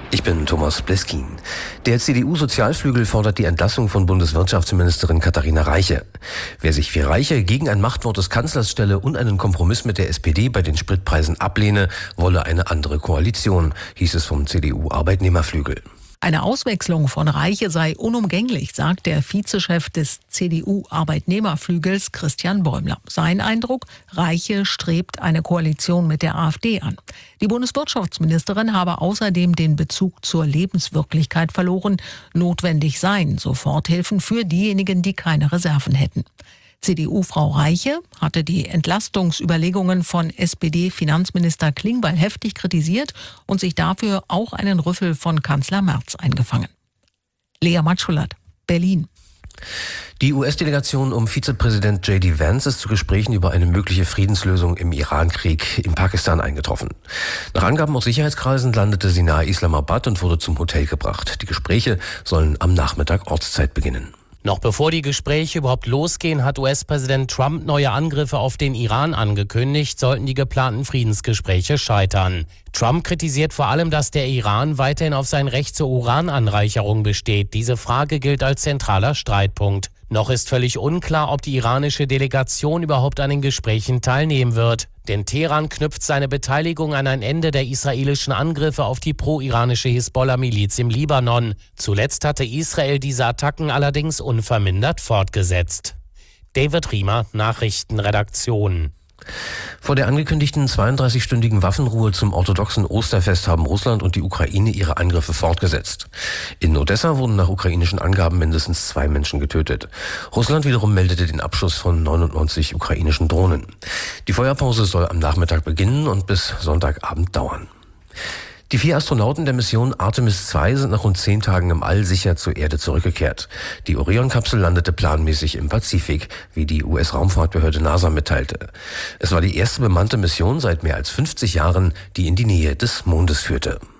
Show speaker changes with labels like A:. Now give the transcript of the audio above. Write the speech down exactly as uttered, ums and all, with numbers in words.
A: Ich bin Thomas Bleskin. Der C D U-Sozialflügel fordert die Entlassung von Bundeswirtschaftsministerin Katharina Reiche. Wer sich für Reiche gegen ein Machtwort des Kanzlers stelle und einen Kompromiss mit der S P D bei den Spritpreisen ablehne, wolle eine andere Koalition, hieß es vom C D U-Arbeitnehmerflügel.
B: Eine Auswechslung von Reiche sei unumgänglich, sagt der Vizechef des C D U-Arbeitnehmerflügels Christian Bäumler. Sein Eindruck: Reiche strebt eine Koalition mit der AfD an. Die Bundeswirtschaftsministerin habe außerdem den Bezug zur Lebenswirklichkeit verloren. Notwendig seien Soforthilfen für diejenigen, die keine Reserven hätten. C D U-Frau Reiche hatte die Entlastungsüberlegungen von S P D-Finanzminister Klingbeil heftig kritisiert und sich dafür auch einen Rüffel von Kanzler Merz eingefangen. Lea Matschulat, Berlin.
A: Die U S-Delegation um Vizepräsident J D Vance ist zu Gesprächen über eine mögliche Friedenslösung im Iran-Krieg in Pakistan eingetroffen. Nach Angaben aus Sicherheitskreisen landete sie nahe Islamabad und wurde zum Hotel gebracht. Die Gespräche sollen am Nachmittag Ortszeit beginnen.
C: Noch bevor die Gespräche überhaupt losgehen, hat U S-Präsident Trump neue Angriffe auf den Iran angekündigt, sollten die geplanten Friedensgespräche scheitern. Trump kritisiert vor allem, dass der Iran weiterhin auf sein Recht zur Urananreicherung besteht. Diese Frage gilt als zentraler Streitpunkt. Noch ist völlig unklar, ob die iranische Delegation überhaupt an den Gesprächen teilnehmen wird. Denn Teheran knüpft seine Beteiligung an ein Ende der israelischen Angriffe auf die pro-iranische Hisbollah-Miliz im Libanon. Zuletzt hatte Israel diese Attacken allerdings unvermindert fortgesetzt. David Riemer, Nachrichtenredaktion.
A: Vor der angekündigten zweiunddreißigstündigen Waffenruhe zum orthodoxen Osterfest haben Russland und die Ukraine ihre Angriffe fortgesetzt. In Odessa wurden nach ukrainischen Angaben mindestens zwei Menschen getötet. Russland wiederum meldete den Abschuss von neunundneunzig ukrainischen Drohnen. Die Feuerpause soll am Nachmittag beginnen und bis Sonntagabend dauern. Die vier Astronauten der Mission Artemis zwei sind nach rund zehn Tagen im All sicher zur Erde zurückgekehrt. Die Orion-Kapsel landete planmäßig im Pazifik, wie die U S-Raumfahrtbehörde NASA mitteilte. Es war die erste bemannte Mission seit mehr als fünfzig Jahren, die in die Nähe des Mondes führte.